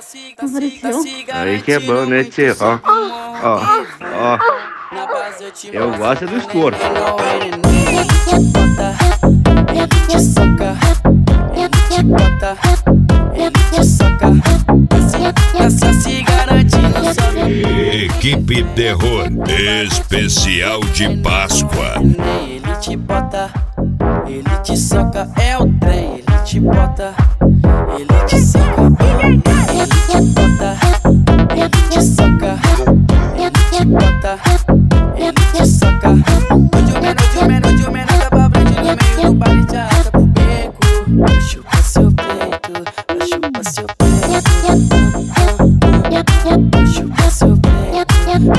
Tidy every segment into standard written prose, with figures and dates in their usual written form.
Apareceu? Aí que é bom, né, tio? Ó, ó, ó. Eu gosto do escuro. Equipe Terror Especial de Páscoa. Ele te bota, ele te soca, é o trem. Ele te bota, ele te soca, ele te bota, ele te soca, ele te bota, ele te soca. O menor tá pra frente no meio do baile, te arrasta pro beco. Chupa seu peito, chupa seu peito, chupa seu peito,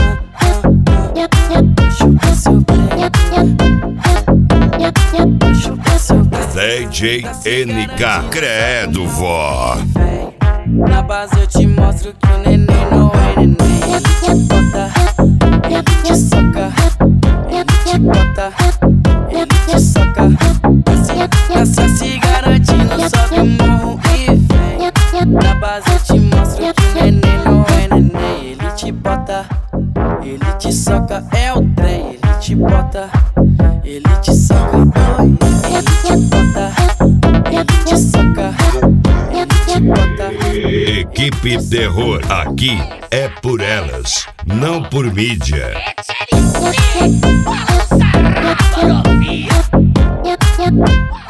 chupa seu peito. DJ NK, credo, vó. Na base eu te mostro que o neném não é neném. Ele te bota, ele te soca, ele te bota, ele te soca. Assim se garantindo, sobe o morro e vem. Na base eu te mostro que o neném não é neném. Ele te bota, ele te soca, é o trem. Ele te bota, ele te soca, ele te bota, ele te soca, ele te bota. Equipe Terror, aqui é por elas, não por mídia. É